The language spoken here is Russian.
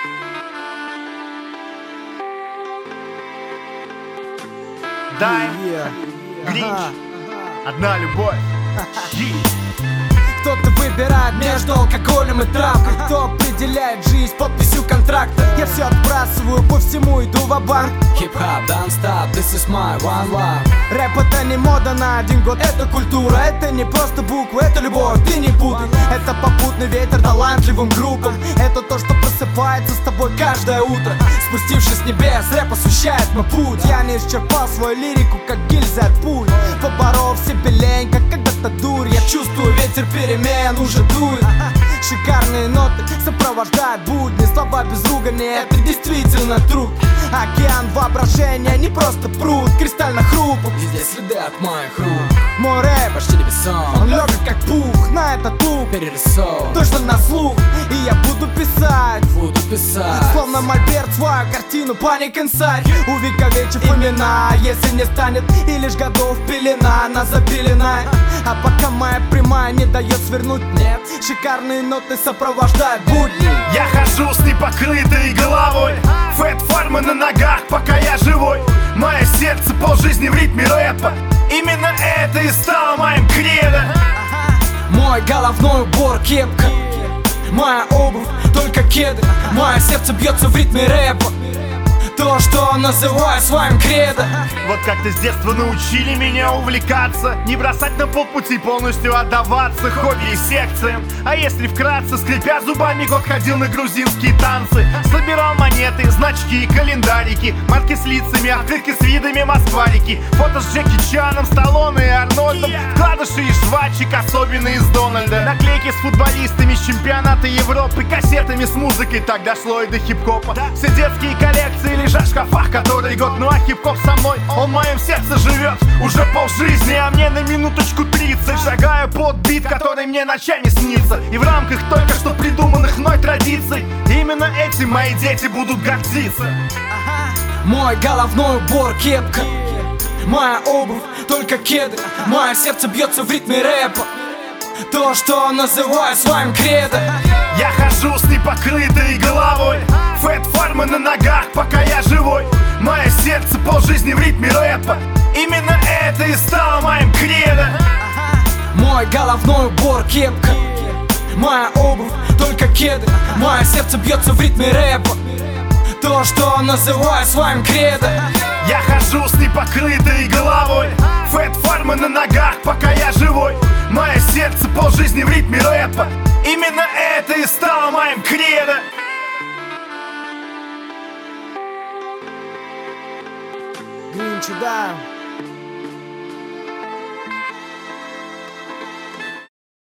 Дай, Гринч, одна любовь. Кто-то выбирает между алкоголем и травкой, кто определяет жизнь подписью контракта. Я все отбрасываю, по всему иду ва-банк. Хип-хоп, don't stop, this is my one love. Рэп это не мода на один год, это культура. Это не просто буквы, это любовь, ты не путай. Это попутный ветер талантливым группам. Это то, что просыпается с тобой каждое утро. Спустившись с небес, рэп освещает мой путь. Я не исчерпал свою лирику, как гильзы от пуль. Поборов себе лень, как когда-то дурь. Я чувствую ветер перемен, уже дует. Шикарные ноты сопровождают будни. Слова без ругани, это действительно труд. Океан воображения, не просто пруд. Кристально хрупок, Везде следы от моих рук. мой рэп Почти невесом, он легок как пух. На этот лук перерисован. точно на слух. И я буду писать, Буду писать. словно мольберт, свою картину Panic Inside. Увековечив имена, если не станет и лишь годов пелена, она запелена. А пока моя прямая не дает свернуть, нет. Шикарные ноты сопровождают будни. Я хожу с непокрытой головой, фэт формы на ногах, пока я живой. Мое сердце полжизни в ритме рэпа. Именно это и стало моим кредо. Мой головной убор кепка, моя обувь только кеды. Мое сердце бьется в ритме рэпа. То, что называю своим кредо. Вот как-то с детства научили меня увлекаться, не бросать на полпути, полностью отдаваться хобби и секциям. А если вкратце, скрипя зубами, год ходил на грузинские танцы. Собирал монеты, значки, календарики, марки с лицами, открытки с видами москварики. Фото с Джеки Чаном, Сталлоне и Арнольдом, вкладыши и жвачек, особенно из Дональда. Наклейки с футболистами, с чемпионата Европы, кассетами с музыкой, так дошло и до хип-хопа. Все детские коллекции лежат в шкафах который год. Ну а хип-хоп со мной, он в моем сердце живет уже полжизни, а мне на минуточку 30. Шагаю под бит, который мне ночами снится. И в рамках только что придуманных мной традиций именно этим мои дети будут гордиться. Мой головной убор кепка, моя обувь только кеды. Мое сердце бьется в ритме рэпа. То, что называю своим кредо. Я хожу с непокрытой головой, фэт формы на ногах, пока я живой. Мое сердце полжизни в ритме рэпа. Именно это и стало моим кредо. Мой головной убор кепка, моя обувь только кеды. Мое сердце бьется в ритме рэпа. То, что называю своим кредо. Я хожу с непокрытой головой, фэт формы на ногах, пока я живой. Мое сердце полжизни в ритме рэпа. Именно это и стало моим кредо. Гринч, да.